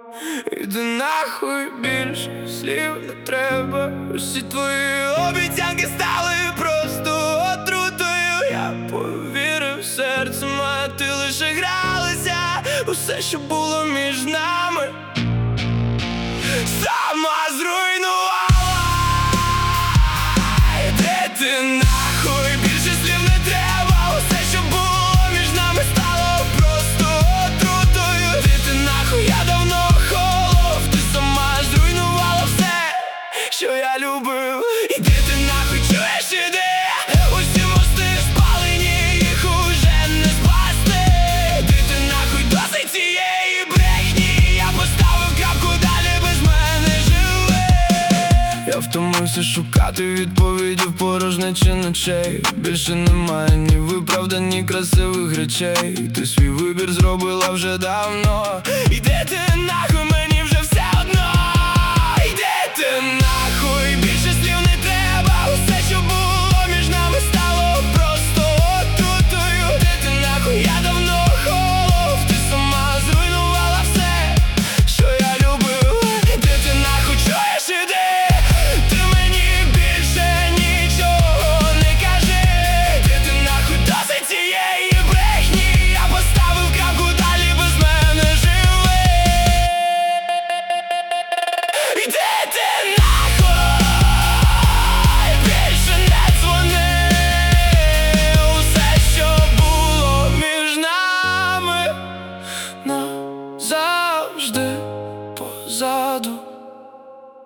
Іди нахуй, більше слів не треба. Усі твої обіцянки стали просто отрутою. Я повірив серцем, а ти лише гралася. Усе, що було між нами, сама зруйнувала. Іди ти нахуй, більше слів не треба. Усе, що було між нами, стало просто отрутою. Іди ти нахуй, я давно холов. Ти сама зруйнувала все, що я любив. Іди ти нахуй, чуєш, іди. Усі мости спалені, їх уже не спасти. Іди ти нахуй, досить цієї брехні. Я поставив крапку, далі без мене живи. Я втомився шукати відповіді в порожнечі ночей. Більше немає ні виправдань, ні красивих речей. Ти свій вибір зробила вже давно. Іди ти нахуй.